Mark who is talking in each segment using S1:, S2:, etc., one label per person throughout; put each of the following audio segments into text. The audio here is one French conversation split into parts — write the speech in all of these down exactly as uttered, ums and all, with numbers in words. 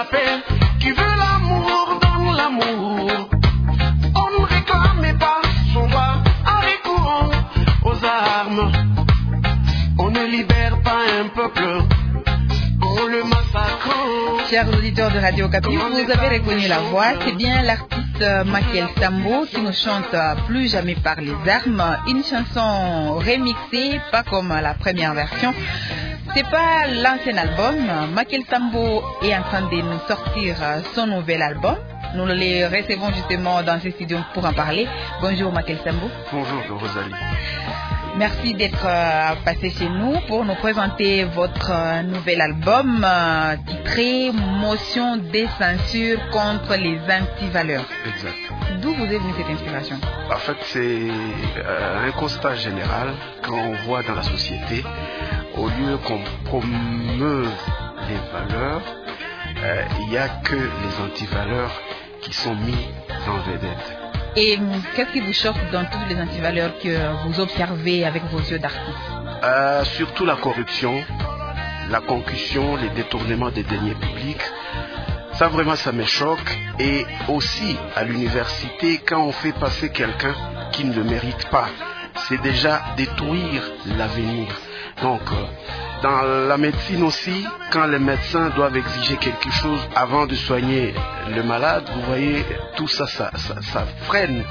S1: paix, qui veut l'amour, donne l'amour. On ne réclame pas son droit en recourant aux armes. On ne libère pas un peuple, on le massacre.
S2: Chers auditeurs de Radio Okapi, vous avez reconnu la voix, c'est bien l'artiste Makiel Sambo qui nous chante Plus jamais par les armes, une chanson remixée, pas comme la première version. C'est pas l'ancien album. Makiel Sambo est en train de nous sortir son nouvel album. Nous le recevons justement dans ce studio pour en parler. Bonjour Makiel Sambo.
S1: Bonjour Rosalie.
S2: Merci d'être euh, passé chez nous pour nous présenter votre euh, nouvel album euh, titré Motion de censure contre les antivaleurs.
S1: Exact.
S2: D'où vous est venue cette inspiration?
S1: En fait, c'est euh, un constat général quand on voit dans la société, au lieu qu'on promeuve les valeurs, euh, il n'y a que les antivaleurs qui sont mis en vedette.
S2: Et qu'est-ce qui vous choque dans toutes les antivaleurs que vous observez avec vos yeux d'artiste?
S1: euh, Surtout la corruption, la concussion, les détournements des deniers publics. Ça vraiment, ça me choque. Et aussi à l'université, quand on fait passer quelqu'un qui ne le mérite pas, c'est déjà détruire l'avenir. Donc, euh, dans la médecine aussi, quand les médecins doivent exiger quelque chose avant de soigner le malade, vous voyez, tout ça, ça, ça, ça freine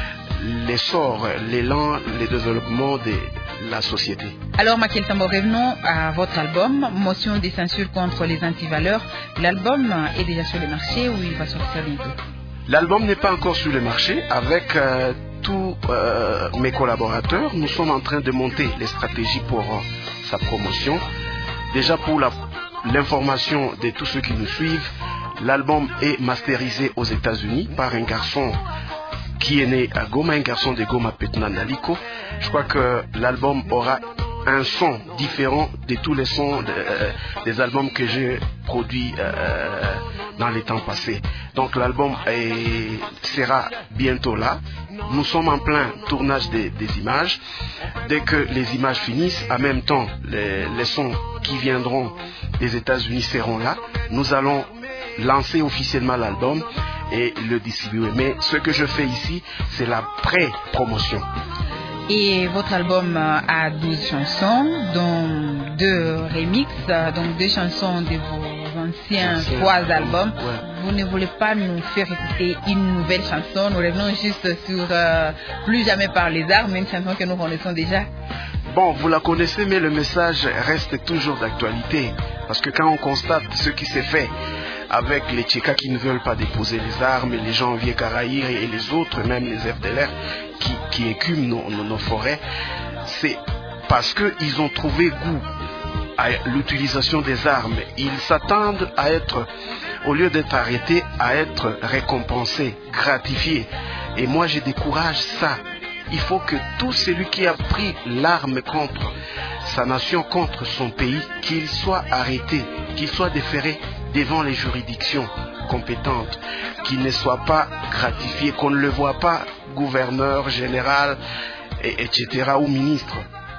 S1: l'essor, l'élan, le développement de la société.
S2: Alors, Makiel Sambo, revenons à votre album, Motion de censure contre les antivaleurs. L'album est déjà sur le marché ou il va sortir bientôt?
S1: L'album n'est pas encore sur le marché. Avec euh, tous euh, mes collaborateurs, nous sommes en train de monter les stratégies pour euh, sa promotion. Déjà pour la, l'information de tous ceux qui nous suivent, l'album est masterisé aux États-Unis par un garçon qui est né à Goma, un garçon de Goma Petna Naliko. Je crois que l'album aura un son différent de tous les sons de, euh, des albums que j'ai produits euh, dans les temps passés. Donc l'album est, sera bientôt là. Nous sommes en plein tournage des, des images. Dès que les images finissent, en même temps, les, les sons qui viendront des États-Unis seront là. Nous allons lancer officiellement l'album et le distribuer. Mais ce que je fais ici, c'est la pré-promotion.
S2: Et votre album a douze chansons, dont deux remixes, donc deux chansons de vos anciens
S1: Ancien.
S2: trois albums.
S1: Ouais.
S2: Vous ne voulez pas nous faire écouter une nouvelle chanson? Nous revenons juste sur euh, Plus jamais par les armes, une chanson que nous connaissons déjà.
S1: Bon, vous la connaissez, mais le message reste toujours d'actualité. Parce que quand on constate ce qui s'est fait avec les Tchékas qui ne veulent pas déposer les armes, et les gens vieux Caraïr et les autres, même les F D L R, qui, qui écument nos, nos, nos forêts, c'est parce qu'ils ont trouvé goût à l'utilisation des armes. Ils s'attendent à être, au lieu d'être arrêtés, à être récompensés, gratifiés. Et moi, je décourage ça. Il faut que tout celui qui a pris l'arme contre sa nation, contre son pays, qu'il soit arrêté, qu'il soit déféré devant les juridictions compétentes, qu'il ne soit pas gratifié, qu'on ne le voit pas gouverneur, général, et, etc. ou ministre.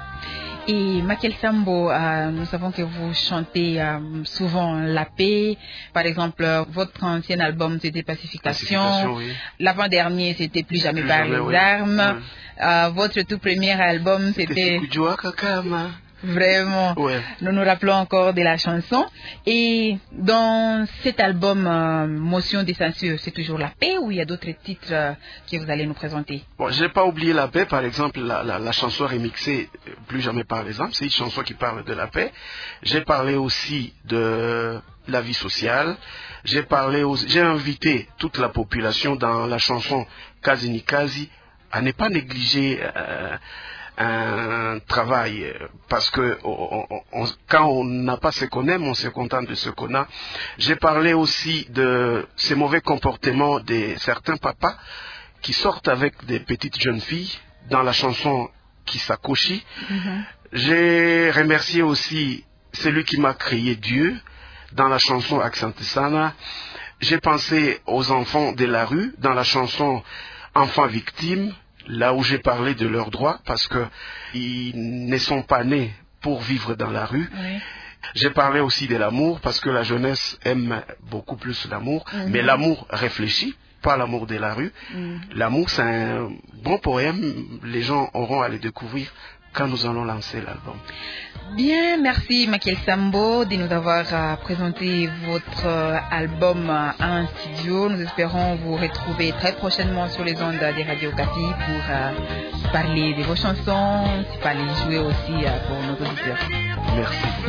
S2: Et Makiel Sambo, euh, nous savons que vous chantez euh, souvent la paix. Par exemple, euh, votre ancien album c'était Pacification.
S1: Pacification, oui.
S2: L'avant-dernier c'était Plus jamais
S1: Plus
S2: par
S1: jamais,
S2: les
S1: oui.
S2: armes.
S1: Oui.
S2: Euh, votre tout premier album c'était
S1: Sikujua Kakama.
S2: Vraiment,
S1: Ouais.
S2: nous nous rappelons encore de la chanson. Et dans cet album euh, Motion de censure, c'est toujours la paix ou il y a d'autres titres euh, que vous allez nous présenter?
S1: Bon, je n'ai pas oublié la paix, par exemple, la, la, la chanson remixée Plus jamais par les armes, c'est une chanson qui parle de la paix. J'ai parlé aussi de la vie sociale. J'ai parlé aussi, j'ai invité toute la population dans la chanson Kazi ni Kazi à ne pas négliger euh, un travail, parce que on, on, quand on n'a pas ce qu'on aime, on se contente de ce qu'on a. J'ai parlé aussi de ces mauvais comportements de certains papas qui sortent avec des petites jeunes filles dans la chanson Kisakoshi. Mm-hmm. J'ai remercié aussi celui qui m'a créé Dieu dans la chanson Accentesana. J'ai pensé aux enfants de la rue dans la chanson Enfants victimes, là où j'ai parlé de leurs droits, parce qu'ils ne sont pas nés pour vivre dans la rue.
S2: Oui.
S1: J'ai parlé aussi de l'amour parce que la jeunesse aime beaucoup plus l'amour, mm-hmm. mais l'amour réfléchi, pas l'amour de la rue. Mm. L'amour, c'est un bon poème, les gens auront à le découvrir quand nous allons lancer l'album.
S2: Bien, merci Makiel Sambo de nous avoir euh, présenté votre euh, album euh, en studio. Nous espérons vous retrouver très prochainement sur les ondes des Radio Okapi pour euh, parler de vos chansons, parler jouer aussi euh, pour nos auditeurs.
S1: Merci beaucoup.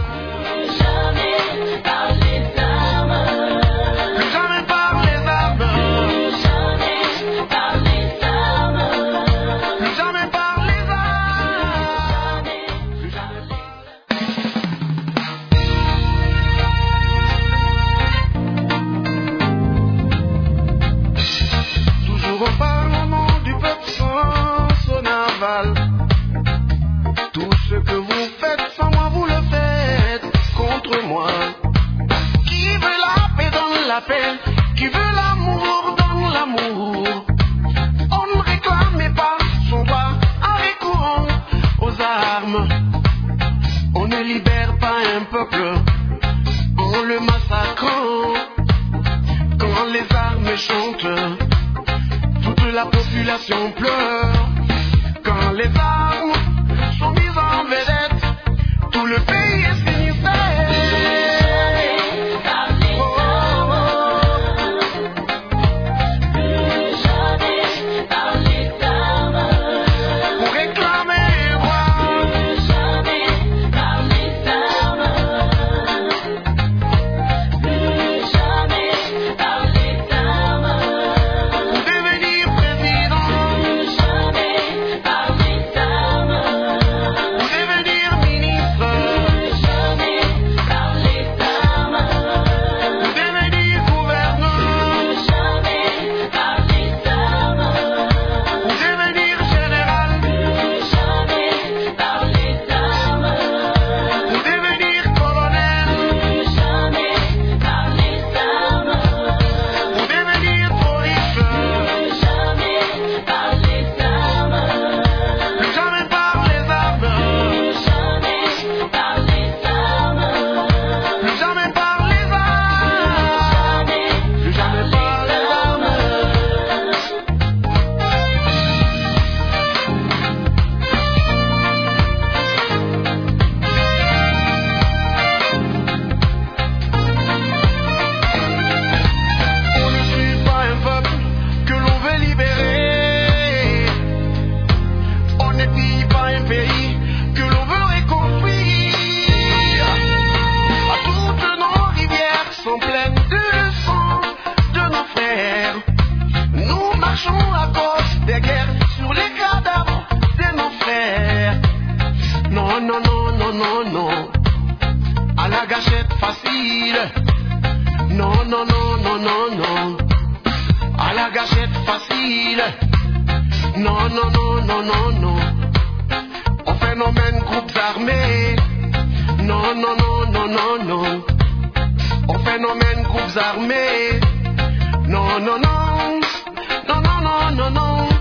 S3: Tout ce que vous faites sans moi, vous le faites contre moi. Qui veut la paix donne la paix, qui veut l'amour donne l'amour. On ne réclame pas son droit en recourant aux armes. On ne libère pas un peuple en le massacrant. Quand les armes chantent, toute la population pleure. Quand les armes sont mises en vedette, tout le pays est sinistre. Non, non, non, non, non, non. À la gâchette facile. Non, non, non, non, non, non. Au phénomène groupes armés. Non, non, non, non, non, non. Au phénomène groupes armés. Non, non, non. Non, non, non, non, non.